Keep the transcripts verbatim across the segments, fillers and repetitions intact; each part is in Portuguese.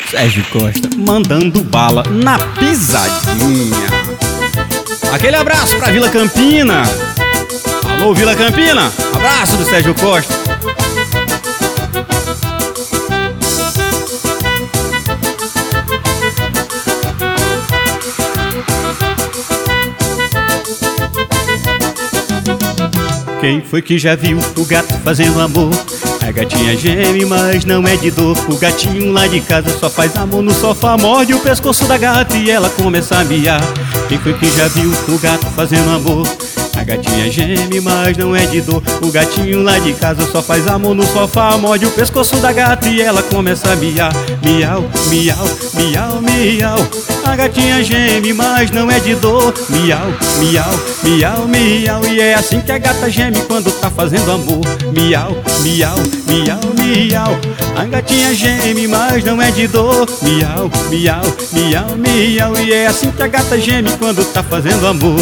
Sérgio Costa mandando bala na pisadinha. Aquele abraço pra Vila Campina. Alô, Vila Campina, abraço do Sérgio Costa. Quem foi que já viu o gato fazendo amor? A gatinha geme, mas não é de dor. O gatinho lá de casa só faz amor no sofá, morde o pescoço da gata e ela começa a miar. Quem foi que já viu o gato fazendo amor? A gatinha geme, mas não é de dor. O gatinho lá de casa só faz amor no sofá, morde o pescoço da gata e ela começa a miar. Miau, miau, miau, miau. A gatinha geme, mas não é de dor. Miau, miau, miau, miau. E é assim que a gata geme quando tá fazendo amor. Miau, miau, miau, miau. A gatinha geme, mas não é de dor. Miau, miau, miau, miau. E é assim que a gata geme quando tá fazendo amor.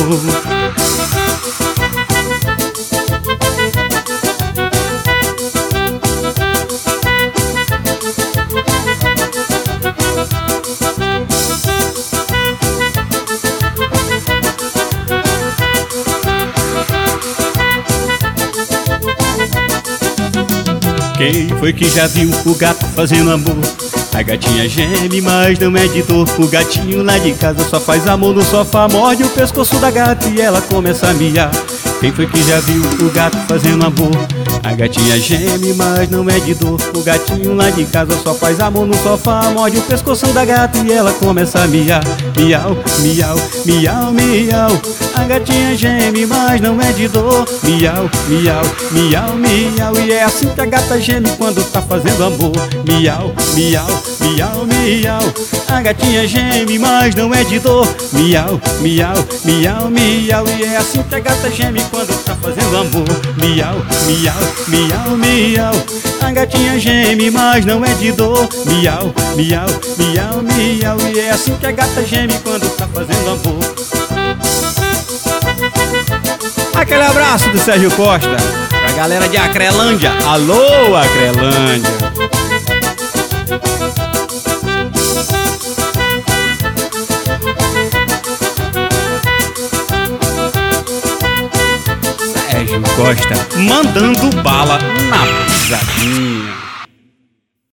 Quem foi que já viu o gato fazendo amor? A gatinha geme, mas não é de dor. O gatinho lá de casa só faz amor no sofá, morde o pescoço da gata e ela começa a miar. Quem foi que já viu o gato fazendo amor? A gatinha geme, mas não é de dor. O gatinho lá de casa só faz amor no sofá, morde o pescoço da gata e ela começa a miar. Miau, miau, miau, miau. A gatinha geme, mas não é de dor. Miau, miau, miau, miau. E é assim que a gata geme quando tá fazendo amor. Miau, miau, miau, miau. A gatinha geme, mas não é de dor. Miau, miau, miau, miau. E é assim que a gata geme quando tá fazendo amor. Miau, miau, miau, miau. A gatinha geme, mas não é de dor. Miau, miau, miau, miau. E é assim que a gata geme quando tá fazendo amor. Aquele abraço do Sérgio Costa pra galera de Acrelândia. Alô, Acrelândia. Sérgio Costa mandando bala na pisadinha.